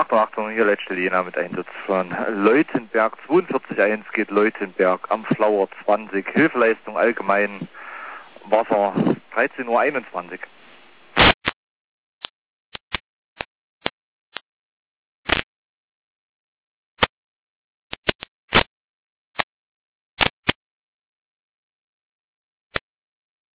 Achtung, hier letzte Jena mit Einsatz von Leutenberg 42.1 geht Leutenberg am Flauer 20, Hilfeleistung allgemein, Wasser 13:21 Uhr.